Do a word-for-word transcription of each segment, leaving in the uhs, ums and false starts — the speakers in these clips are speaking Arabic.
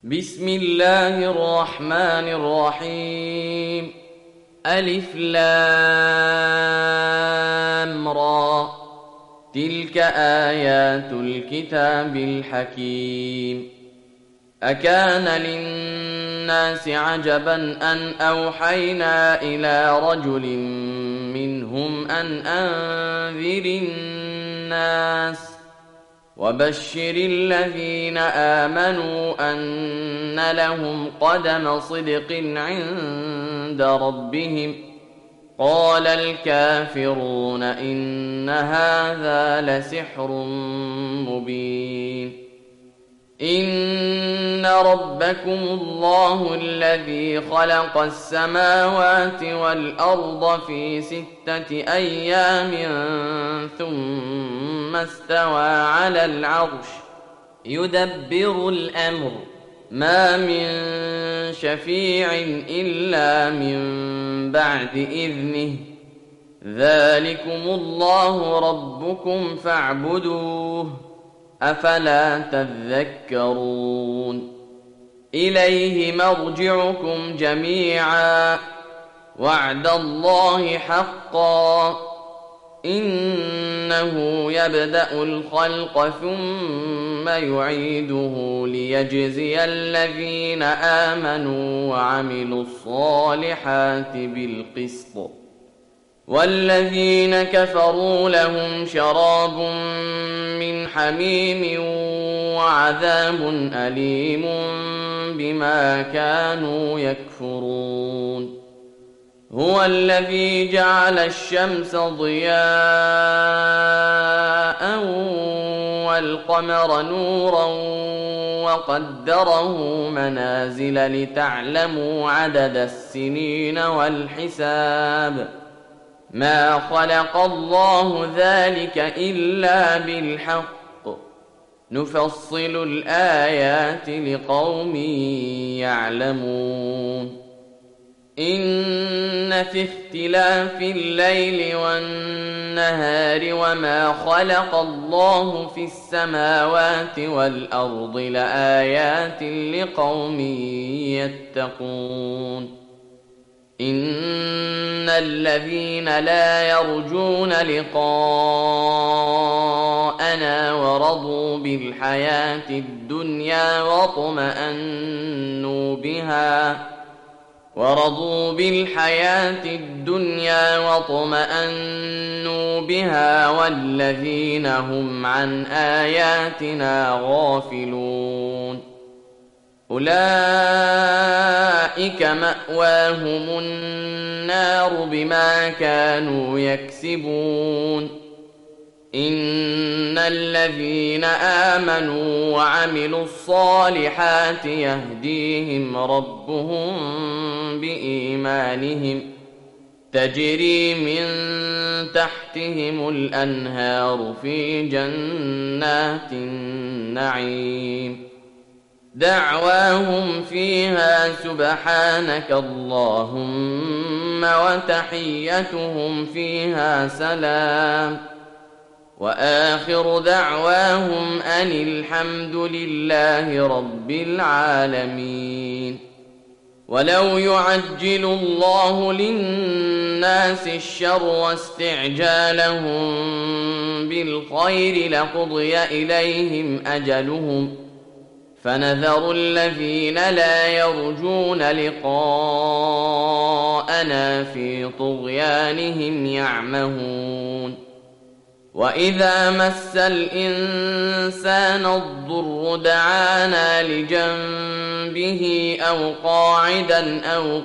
بسم الله الرحمن الرحيم. ألف لام را، تلك آيات الكتاب الحكيم. أكان للناس عجبا أن أوحينا إلى رجل منهم أن أنذر الناس وبشر الذين آمنوا أن لهم قدم صدق عند ربهم. قال الكافرون إن هذا لسحر مبين. إن ربكم الله الذي خلق السماوات والأرض في ستة أيام ثم استوى على العرش يدبر الأمر، ما من شفيع إلا من بعد إذنه. ذلكم الله ربكم فاعبدوه، أفلا تذكرون. إليه مرجعكم جميعا، وعد الله حقا، إنه يبدأ الخلق ثم يعيده ليجزي الذين آمنوا وعملوا الصالحات بالقسط، والذين كفروا لهم شراب من حميم وعذاب أليم بما كانوا يكفرون. هو الذي جعل الشمس ضياء والقمر نورا وقدره منازل لتعلموا عدد السنين والحساب. ما خلق الله ذلك إلا بالحق، نفصل الآيات لقوم يعلمون. إن في اختلاف الليل والنهار وما خلق الله في السماوات والأرض لآيات لقوم يتقون. إن الذين لا يرجون لقاءنا ورضوا بالحياة الدنيا واطمأنوا بها ورضوا بالحياة الدنيا واطمأنوا بها والذين هم عن آياتنا غافلون أولئك مأواهم النار بما كانوا يكسبون. إن الذين آمنوا وعملوا الصالحات يهديهم ربهم بإيمانهم، تجري من تحتهم الأنهار في جنات النعيم. دعواهم فيها سبحانك اللهم وتحيتهم فيها سلام، وآخر دعواهم أن الحمد لله رب العالمين. ولو يعجل الله للناس الشر واستعجالهم بالخير لقضي إليهم أجلهم، فنذر الذين لا يرجون لقاءنا في طغيانهم يعمهون. وإذا مس الإنسان الضر دعانا لجنبه أو قاعدا أو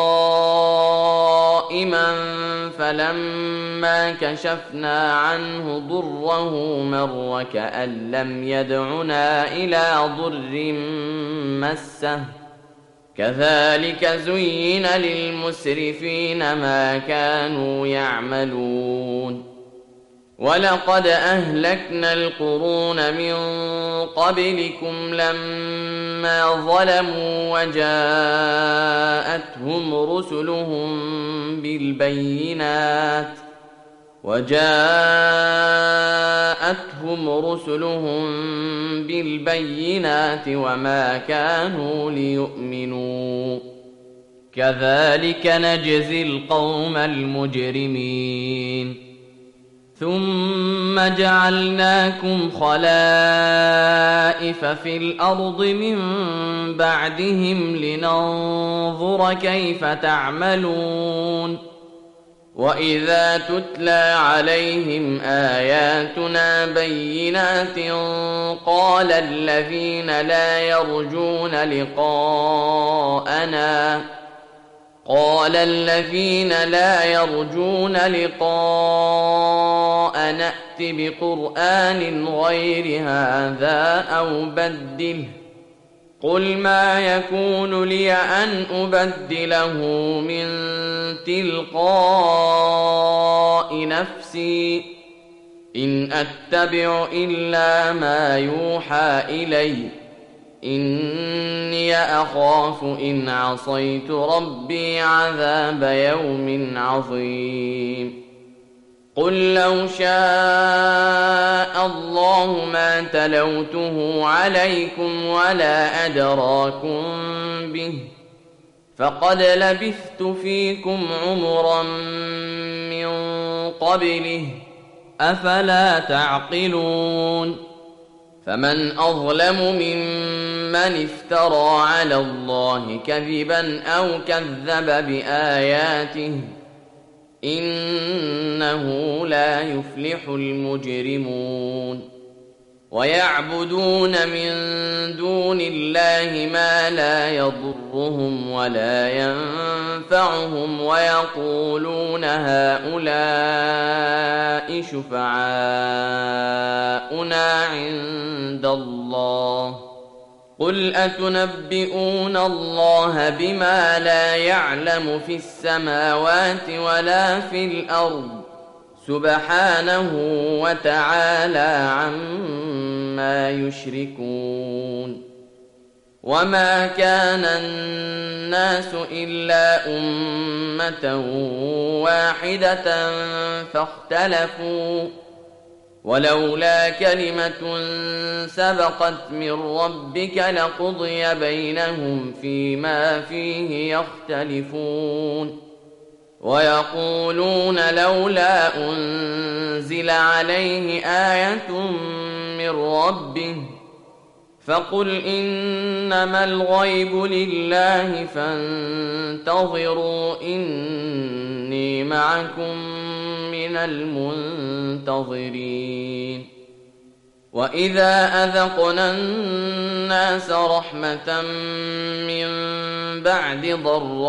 قائما فلما كشفنا عنه ضره مر كأن لم يدعنا إلى ضر مسه. كذلك زين للمسرفين ما كانوا يعملون. ولقد أهلكنا القرون من قبلكم لما ظلموا وجاءتهم رسلهم بالبينات وجاءتهم رسلهم بالبينات وما كانوا ليؤمنوا كذلك نجزي القوم المجرمين ثم جعلناكم خلائف في الأرض من بعدهم لننظر كيف تعملون وإذا تتلى عليهم آياتنا بينات قال الذين لا يرجون لقاءنا قال الذين لا يرجون لقاء نأت بقرآن غير هذا أو بدله قل ما يكون لي أن أبدله من تلقاء نفسي إن أتبع إلا ما يوحى إلي إني أخاف إن عصيت ربي عذاب يوم عظيم قل لو شاء الله ما تلوته عليكم ولا أدراكم به فقد لبثت فيكم عمرا من قبله أفلا تعقلون فمن أظلم ممن افترى على الله كذبا أو كذب بآياته إنه لا يفلح المجرمون ويعبدون من دون الله ما لا يضرهم ولا ينفعهم ويقولون هؤلاء شفعاؤنا عند الله قل أتنبئون الله بما لا يعلم في السماوات ولا في الأرض سبحانه وتعالى عما يشركون وما كان الناس إلا أمة واحدة فاختلفوا ولولا كلمة سبقت من ربك لقضي بينهم فيما فيه يختلفون ويقولون لولا أنزل عليه آية من ربه فقل إنما الغيب لله فانتظروا إني معكم من المنتظرين وإذا أذقنا الناس رحمة من بعد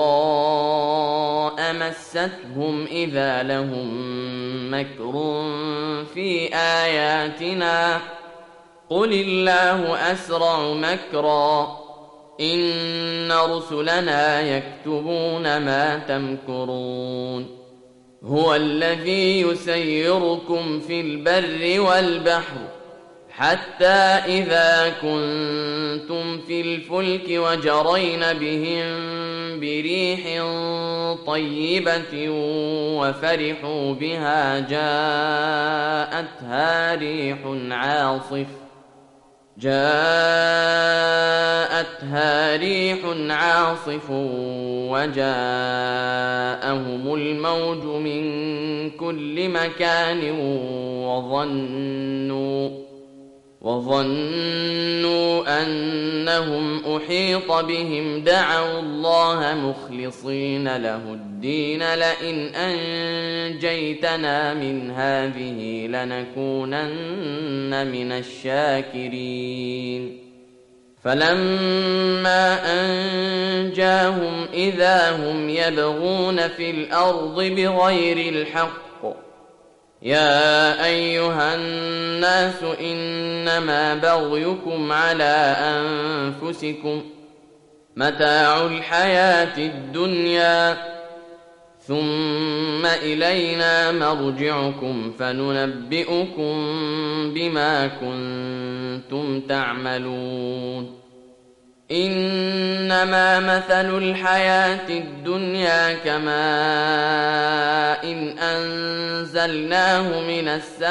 ضراء مستهم إذا لهم مكر في آياتنا قل الله أسرع مكرا إن رسلنا يكتبون ما تمكرون هو الذي يسيركم في البر والبحر حتى إذا كنتم في الفلك وجرين بهم بريح طيبة وفرحوا بها جاءتها ريح عاصف جاءتها ريح عاصف وجاءهم الموج من كل مكان وظنوا وظنوا أنهم أحيط بهم دعوا الله مخلصين له الدين لئن أنجيتنا من هذه لنكونن من الشاكرين فلما أنجاهم إذا هم يبغون في الأرض بغير الحق يا أيها الناس إنما بغيكم على أنفسكم متاع الحياة الدنيا ثم إلينا مرجعكم فننبئكم بما كنتم تعملون إن إنما مثل الحياة الدنيا كماء إن أنزلناه من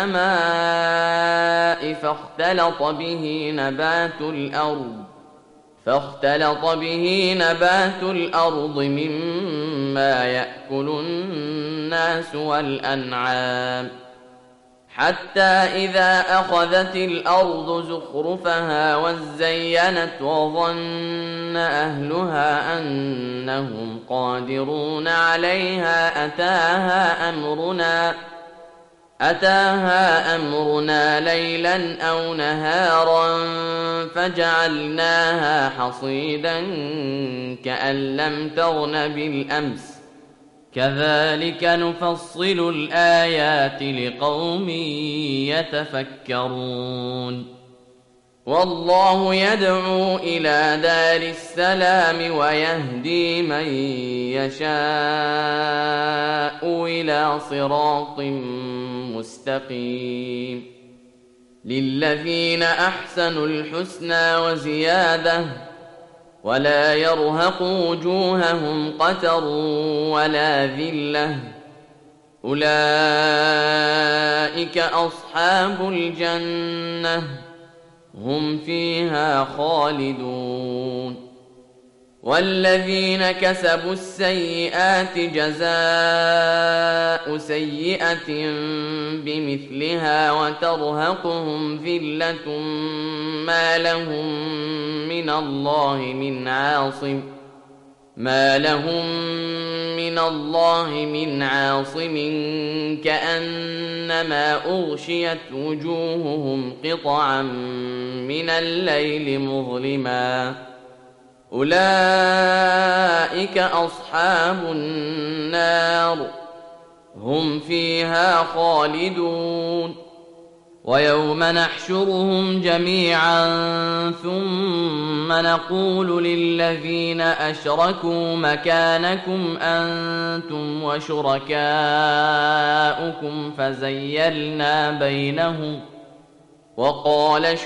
السماء فاختلط به نبات الأرض فاختلط به نبات الأرض مما يأكل الناس والأنعام حتى إذا أخذت الأرض زخرفها وزينت وظن أهلها أنهم قادرون عليها أتاها أمرنا أتاها أمرنا ليلا أو نهارا فجعلناها حصيدا كأن لم تغن بالأمس كذلك نفصل الآيات لقوم يتفكرون والله يدعو إلى دار السلام ويهدي من يشاء إلى صراط مستقيم للذين أحسنوا الحسنى وزيادة ولا يرهق وجوههم قتر ولا ذلة أولئك أصحاب الجنة هم فيها خالدون والذين كسبوا السيئات جزاء سيئة بمثلها وترهقهم ذلة ما لهم من الله من عاصم ما لهم من الله من عاصم كأنما أغشيت وجوههم قطعا من الليل مظلما أولئك أصحاب النار هم فيها خالدون ويوم نحشرهم جميعا ثم نقول للذين أشركوا مكانكم أنتم وشركاؤكم فزيلنا بينهم وقال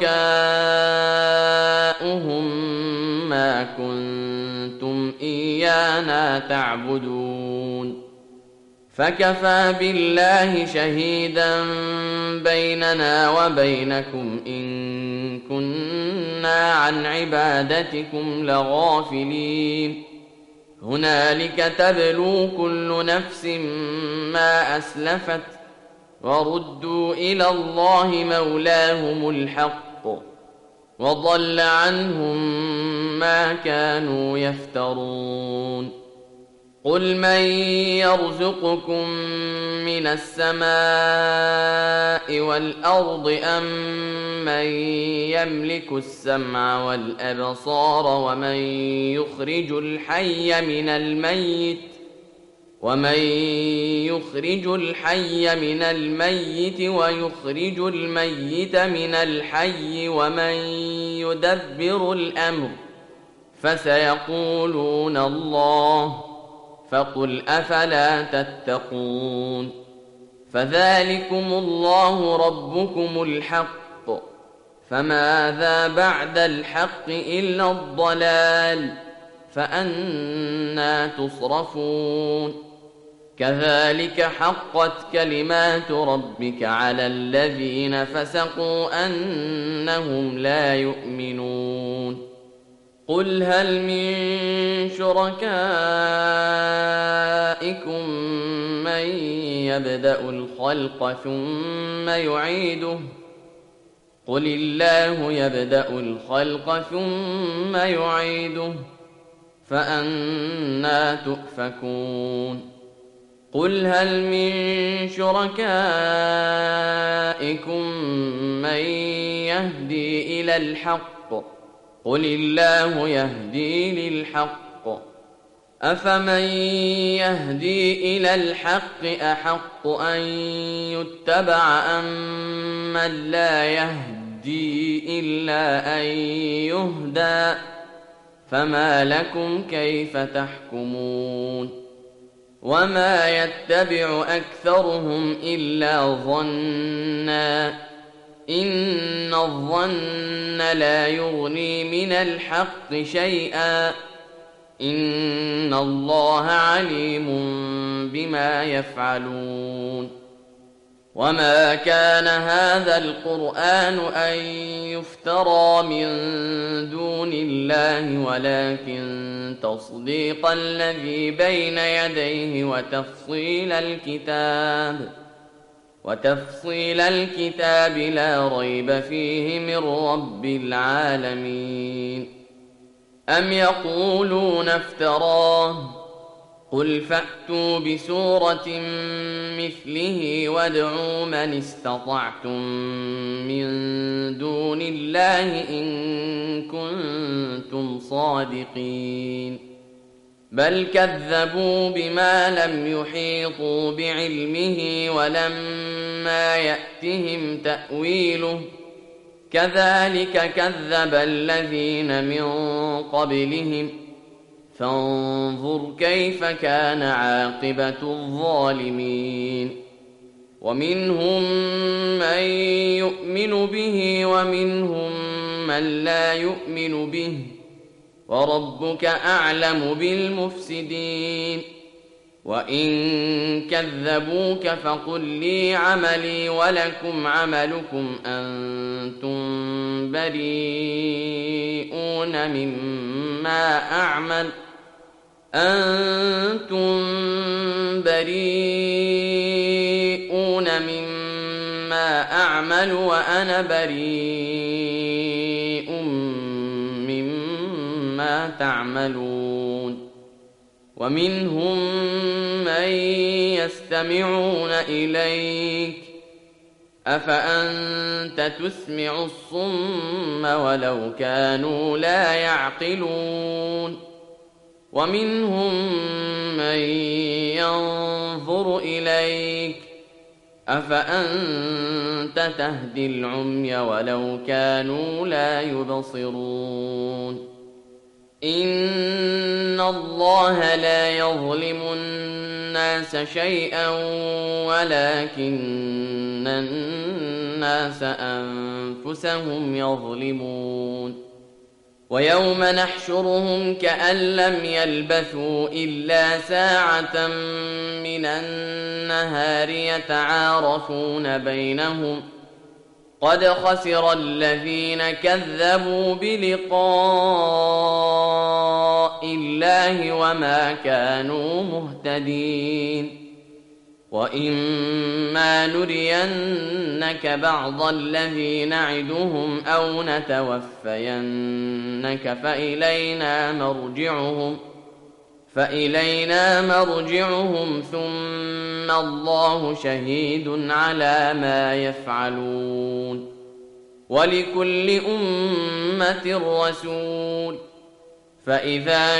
شركاؤهم ما كنتم إيانا تعبدون فكفى بالله شهيدا بيننا وبينكم إن كنا عن عبادتكم لغافلين هنالك تبلو كل نفس ما أسلفت وردوا إلى الله مولاهم الحق وضل عنهم ما كانوا يفترون قل من يرزقكم من السماء والأرض أم من يملك السمع والأبصار ومن يخرج الحي من الميت ومن يخرج الحي من الميت ويخرج الميت من الحي ومن يدبر الأمر فسيقولون الله فقل أفلا تتقون فذلكم الله ربكم الحق فماذا بعد الحق إلا الضلال فأنى تصرفون كذلك حقت كلمات ربك على الذين فسقوا أنهم لا يؤمنون قل هل من شركائكم من يبدأ الخلق ثم يعيده قل الله يبدأ الخلق ثم يعيده فأنى تؤفكون قل هل من شركائكم من يهدي إلى الحق قل الله يهدي للحق أفمن يهدي إلى الحق أحق أن يتبع أم من لا يهدي إلا أن يهدى فما لكم كيف تحكمون وما يتبع أكثرهم إلا ظنا إن الظن لا يغني من الحق شيئا إن الله عليم بما يفعلون وما كان هذا القرآن أن يفترى من دون الله ولكن تصديق الذي بين يديه وتفصيل الكتاب وتفصيل الكتاب لا ريب فيه من رب العالمين أم يقولون افتراه قل فأتوا بسورة مثله وادعوا من استطعتم من دون الله إن كنتم صادقين بل كذبوا بما لم يحيطوا بعلمه ولما يأتهم تأويله كذلك كذب الذين من قبلهم فانظر كيف كان عاقبة الظالمين ومنهم من يؤمن به ومنهم من لا يؤمن به وربك أعلم بالمفسدين وإن كذبوك فقل لي عملي ولكم عملكم أنتم بريئون مما أعمل أنتم بريئون مما أعمل وأنا بريء مما تعملون ومنهم من يستمعون إليك أفأنت تسمع الصم ولو كانوا لا يعقلون ومنهم من ينظر إليك أفأنت تهدي العمي ولو كانوا لا يبصرون إن الله لا يظلم الناس شيئا ولكن الناس أنفسهم يظلمون ويوم نحشرهم كأن لم يلبثوا إلا ساعة من النهار يتعارفون بينهم قد خسر الذين كذبوا بلقاء الله وما كانوا مهتدين وإما نرينك بعض الذي نعدهم أو نتوفينك فإلينا مرجعهم فإلينا مرجعهم ثم الله شهيد على ما يفعلون ولكل أمة رسول فإذا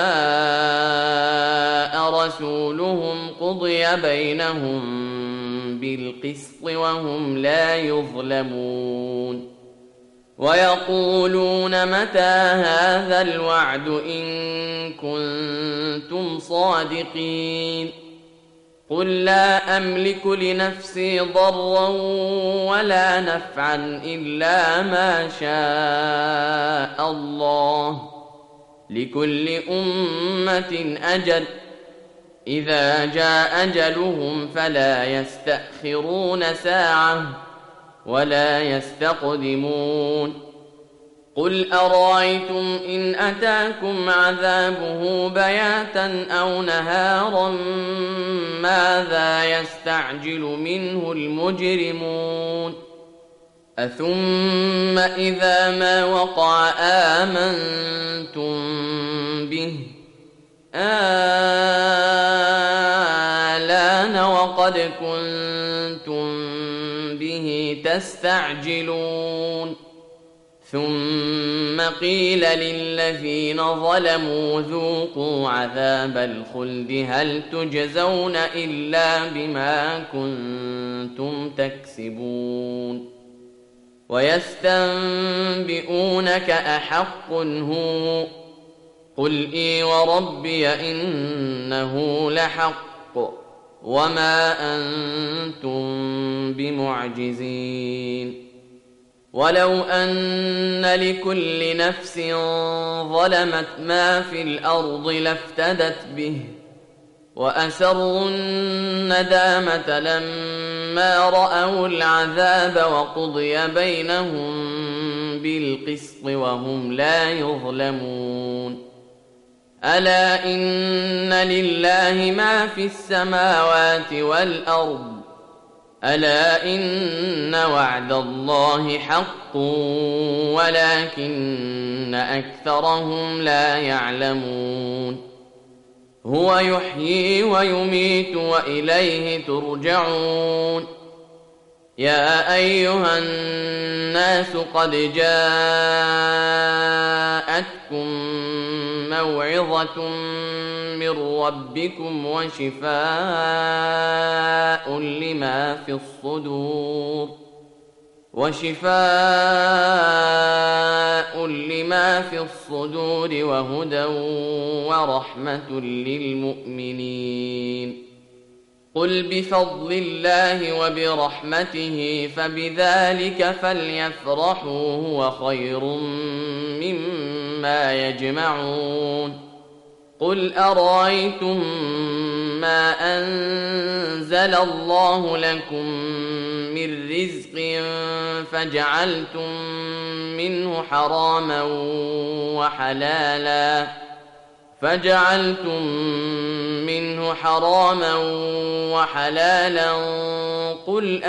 جاء رسولهم قضي بينهم بالقسط وهم لا يظلمون ويقولون متى هذا الوعد إن كنتم صادقين قل لا أملك لنفسي ضرا ولا نفعا إلا ما شاء الله لكل أمة أجل إذا جاء أجلهم فلا يستأخرون ساعة ولا يستقدمون قل أرأيتم إن أتاكم عذابه بياتا أو نهارا ماذا يستعجل منه المجرمون أثم إذا ما وقع آمنتم به آلان وقد كنتم به تستعجلون ثم قيل للذين ظلموا ذوقوا عذاب الخلد هل تجزون إلا بما كنتم تكسبون ويستنبئونك أحق هو قل إي وربي إنه لحق وما أنتم بمعجزين ولو أن لكل نفس ظلمت ما في الأرض لافتدت به وأسروا الندامة لما رأوا العذاب وقضي بينهم بالقسط وهم لا يظلمون ألا إن لله ما في السماوات والأرض ألا إن وعد الله حق ولكن أكثرهم لا يعلمون هو يحيي ويميت وإليه ترجعون يا أيها الناس قد جاءتكم موعظة من ربكم وشفاء لما في الصدور وشفاء لما في الصدور وهدى ورحمة للمؤمنين قل بفضل الله وبرحمته فبذلك فليفرحوا هو خير مما يجمعون قل أرأيتم ما أنزل الله لكم من رزق فجعلتم منه حراما وحلالا فجعلتم منه حراما وحلالا قل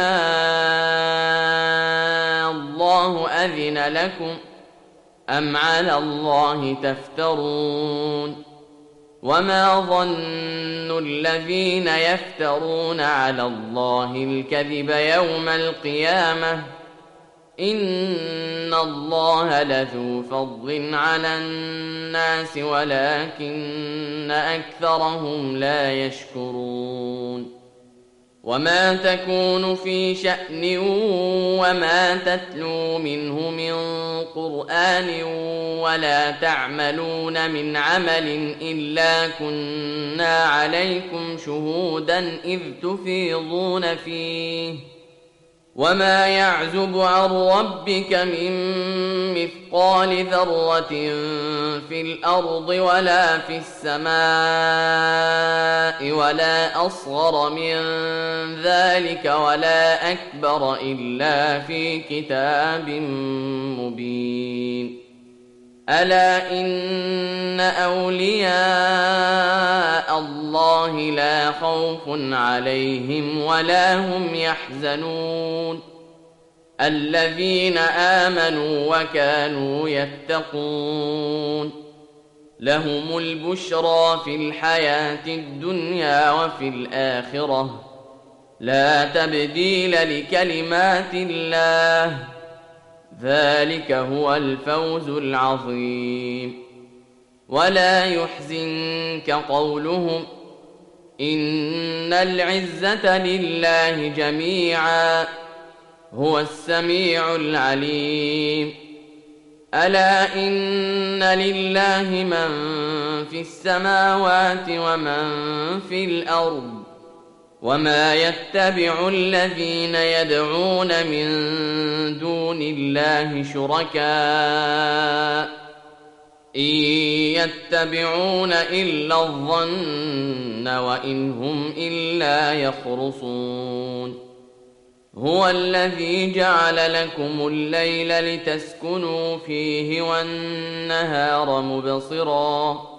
آه الله أذن لكم أم على الله تفترون وما ظن الذين يفترون على الله الكذب يوم القيامة إن الله لذو فضل على الناس ولكن أكثرهم لا يشكرون وما تكون في شأن وما تتلو منه من قرآن ولا تعملون من عمل إلا كنا عليكم شهودا إذ تفيضون فيه وما يعزب عن ربك من مثقال ذرة في الأرض ولا في السماء ولا أصغر من ذلك ولا أكبر إلا في كتاب مبين ألا إن أولياء الله لا خوف عليهم ولا هم يحزنون الذين آمنوا وكانوا يتقون لهم البشرى في الحياة الدنيا وفي الآخرة لا تبديل لكلمات الله ذلك هو الفوز العظيم ولا يحزنك قولهم إن العزة لله جميعا هو السميع العليم ألا إن لله من في السماوات ومن في الأرض وما يتبع الذين يدعون من دون الله شركاء إن يتبعون إلا الظن وإن هم إلا يخرصون هو الذي جعل لكم الليل لتسكنوا فيه والنهار مبصرا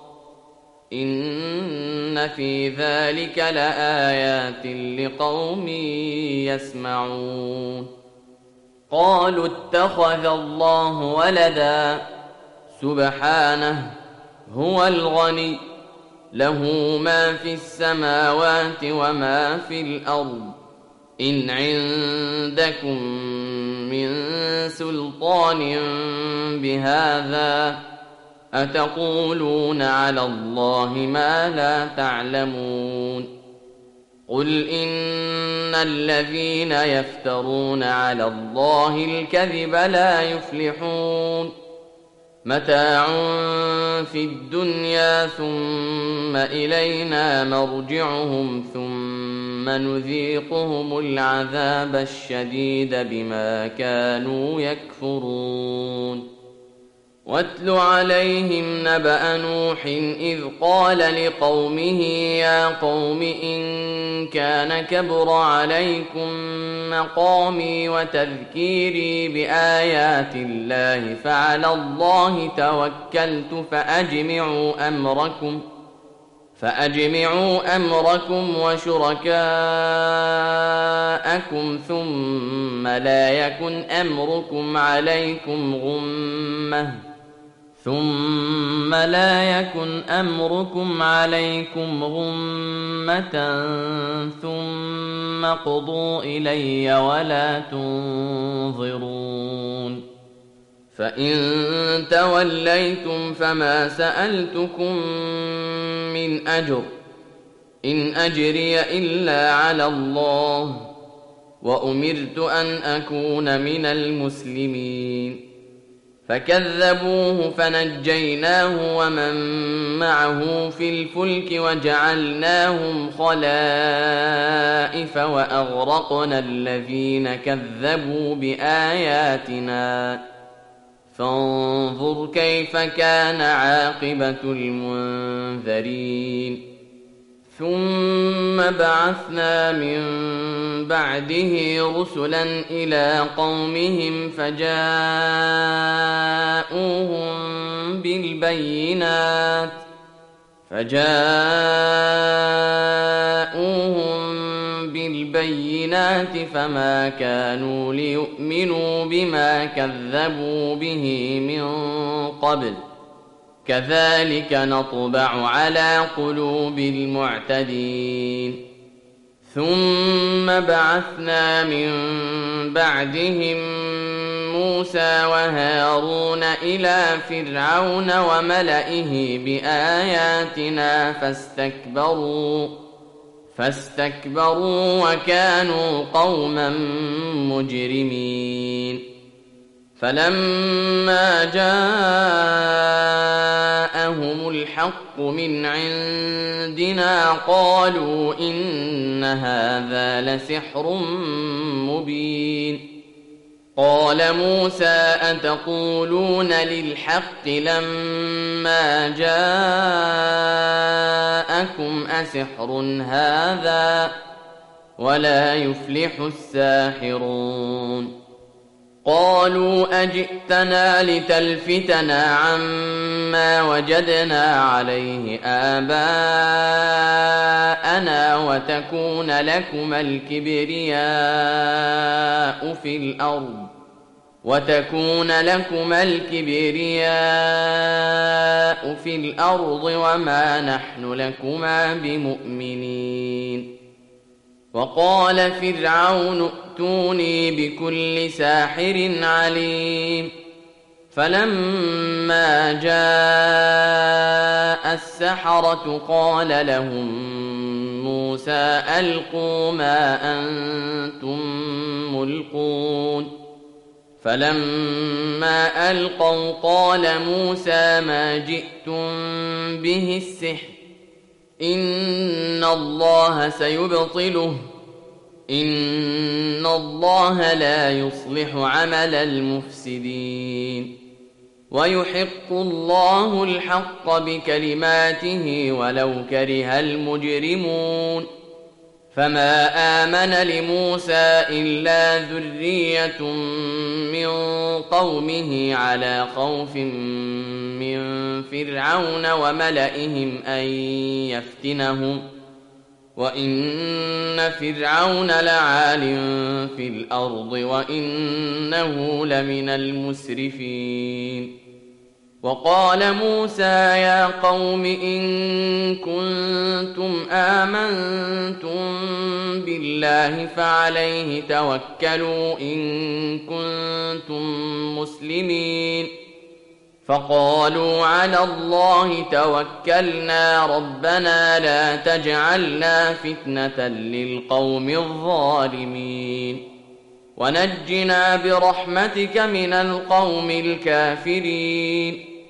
إن في ذلك لآيات لقوم يسمعون قالوا اتخذ الله ولدا سبحانه هو الغني له ما في السماوات وما في الأرض إن عندكم من سلطان بهذا أتقولون على الله ما لا تعلمون قل إن الذين يفترون على الله الكذب لا يفلحون متاع في الدنيا ثم إلينا مرجعهم ثم نذيقهم العذاب الشديد بما كانوا يكفرون واتل عليهم نبأ نوح إذ قال لقومه يا قوم إن كان كبر عليكم مقامي وتذكيري بآيات الله فعلى الله توكلت فأجمعوا أمركم فأجمعوا أمركم وشركاءكم ثم لا يكن أمركم عليكم غمة ثم لا يكن أمركم عليكم غمة ثم قضوا إلي ولا تنظرون فإن توليتم فما سألتكم من أجر إن أجري إلا على الله وأمرت أن أكون من المسلمين فكذبوه فنجيناه ومن معه في الفلك وجعلناهم خلائف وأغرقنا الذين كذبوا بآياتنا فانظر كيف كان عاقبة المنذرين ثم بعثنا من بعده رسلا إلى قومهم فجاءوهم بالبينات فجاءوهم بالبينات فما كانوا ليؤمنوا بما كذبوا به من قبل كذلك نطبع على قلوب المعتدين ثم بعثنا من بعدهم موسى وهارون إلى فرعون وملئه بآياتنا فاستكبروا فاستكبروا وكانوا قوما مجرمين فلما جاءهم الحق من عندنا قالوا إن هذا لسحر مبين قال موسى أتقولون للحق لما جاءكم أسحر هذا ولا يفلح الساحرون قالوا أجئتنا لتلفتنا عما وجدنا عليه آباءنا وتكون لكما الكبرياء في الأرض وتكون لكما الكبرياء في الأرض وما نحن لكما بمؤمنين وقال فرعون ائتوني بكل ساحر عليم فلما جاء السحرة قال لهم موسى ألقوا ما أنتم ملقون فلما ألقوا قال موسى ما جئتم به السحر إن الله سيبطله إن الله لا يصلح عمل المفسدين ويحق الله الحق بكلماته ولو كره المجرمون فما آمن لموسى إلا ذرية من قومه على خوف من فرعون وملئهم أن يفتنهم وإن فرعون لعال في الأرض وإنه لمن المسرفين وقال موسى يا قوم إن كنتم آمنتم بالله فعليه توكلوا إن كنتم مسلمين فقالوا على الله توكلنا ربنا لا تجعلنا فتنة للقوم الظالمين ونجنا برحمتك من القوم الكافرين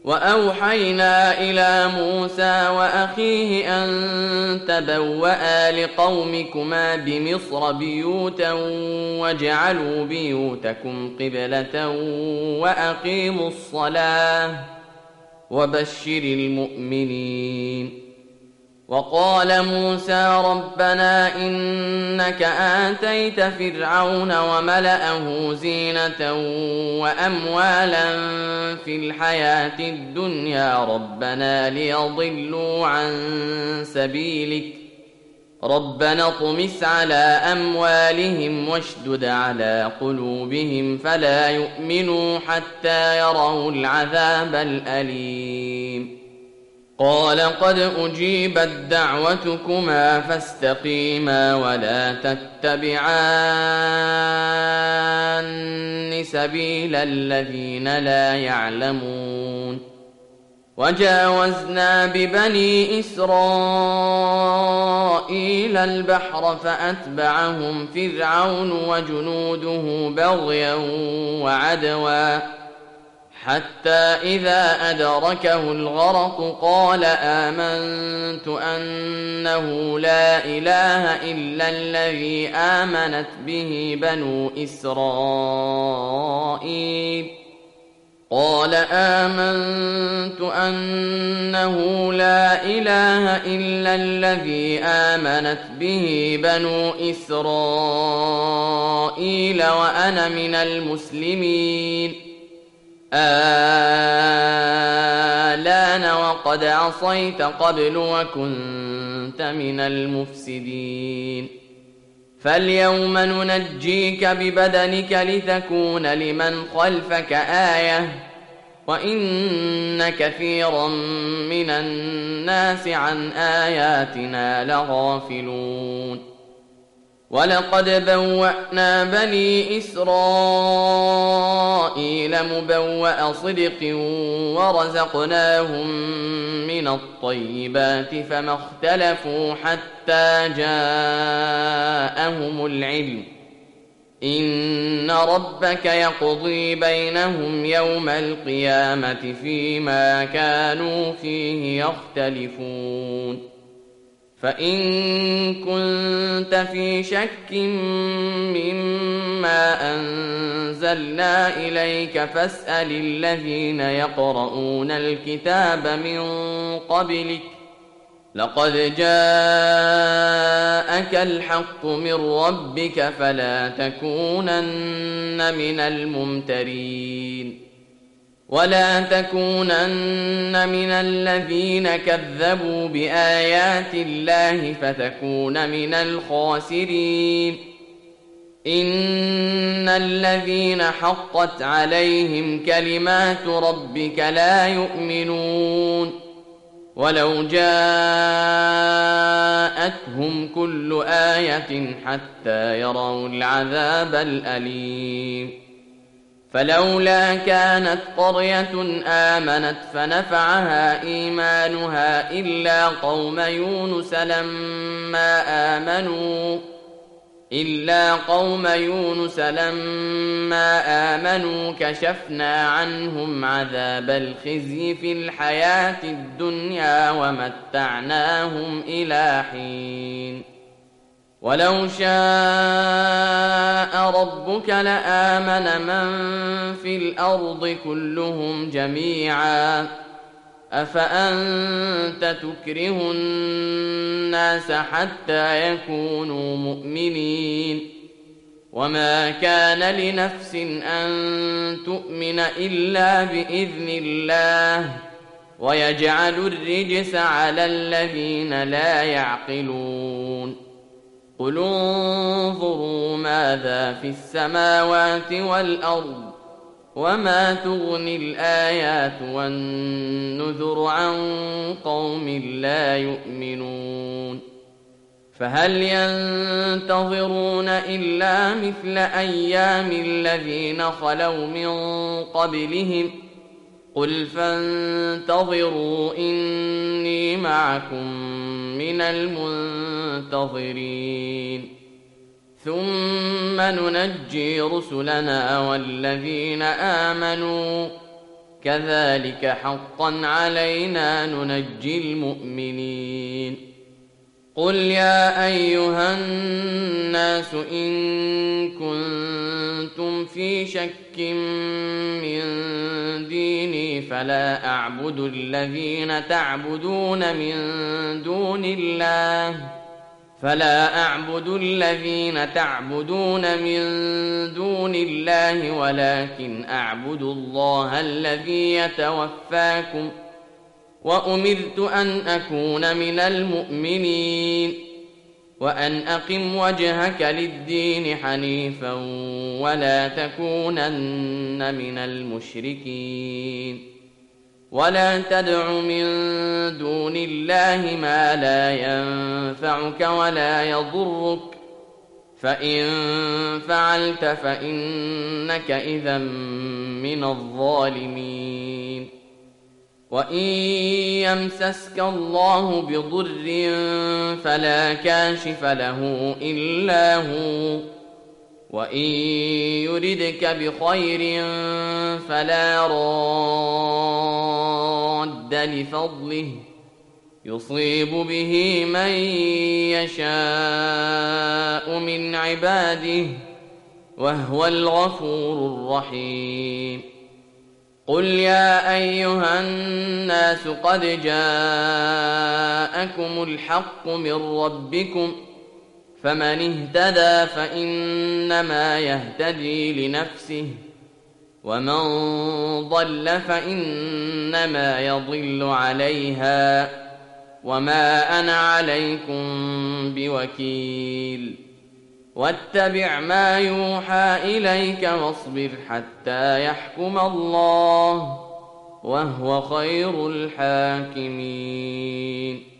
وأوحينا إلى موسى وأخيه أن تبوأ لقومكما بمصر بيوتا واجعلوا بيوتكم قبلة وأقيموا الصلاة وبشر المؤمنين. وقال موسى ربنا إنك آتيت فرعون وملأه زينة وأموالا في الحياة الدنيا ربنا ليضلوا عن سبيلك ربنا اطمس على أموالهم واشدد على قلوبهم فلا يؤمنوا حتى يروا العذاب الأليم. قال قد أجيبت دعوتكما فاستقيما ولا تتبعان سبيل الذين لا يعلمون. وجاوزنا ببني إسرائيل البحر فأتبعهم فرعون وجنوده بغيا وعدوا حتى إذا أدركه الغرق قال آمنت أنه لا إله إلا الذي آمنت به بنو إسرائيل قال آمنت أنه لا إله إلا الذي آمنت به بنو إسرائيل وأنا من المسلمين. آلان وقد عصيت قبل وكنت من المفسدين فاليوم ننجيك ببدنك لتكون لمن خلفك آية وإن كثيرا من الناس عن آياتنا لغافلون. ولقد بوأنا بني إسرائيل مبوأ صدق ورزقناهم من الطيبات فما اختلفوا حتى جاءهم العلم إن ربك يقضي بينهم يوم القيامة فيما كانوا فيه يختلفون. فإن كنت في شك مما أنزلنا إليك فاسأل الذين يقرؤون الكتاب من قبلك لقد جاءك الحق من ربك فلا تكونن من الممترين ولا تكونن من الذين كذبوا بآيات الله فتكون من الخاسرين. إن الذين حقت عليهم كلمات ربك لا يؤمنون ولو جاءتهم كل آية حتى يروا العذاب الأليم. فلولا كانت قرية آمنت فنفعها إيمانها إلا قوم يونس لما آمنوا إلا قوم يونس لما آمنوا كشفنا عنهم عذاب الخزي في الحياة الدنيا ومتعناهم إلى حين. ولو شاء ربك لآمن من في الأرض كلهم جميعا أفأنت تكره الناس حتى يكونوا مؤمنين وما كان لنفس أن تؤمن إلا بإذن الله ويجعل الرجس على الذين لا يعقلون. قل انظروا ماذا في السماوات والأرض وما تغني الآيات والنذر عن قوم لا يؤمنون. فهل ينتظرون إلا مثل أيام الذين خلوا من قبلهم قل فانتظروا إني معكم من المنتظرين ثم ننجي رسلنا والذين آمنوا كذلك حقا علينا ننجي المؤمنين قل يا أيها الناس إن كنتم في شك من ديني فلا أعبد الذين تعبدون من دون الله فلا أعبد الذين تعبدون من دون الله ولكن أعبد الله الذي يتوفاكم وأمرت أن أكون من المؤمنين وأن أقم وجهك للدين حنيفا ولا تكونن من المشركين ولا تدع من دون الله ما لا ينفعك ولا يضرك فإن فعلت فإنك إذا من الظالمين وإن يمسسك الله بضر فلا كاشف له إلا هو وإن يردك بخير فلا راد لفضله يصيب به من يشاء من عباده وهو الغفور الرحيم قل يا أيها الناس قد جاءكم الحق من ربكم فمن اهتدى فإنما يهتدي لنفسه ومن ضل فإنما يضل عليها وما أنا عليكم بوكيل واتبع ما يوحى إليك واصبر حتى يحكم الله وهو خير الحاكمين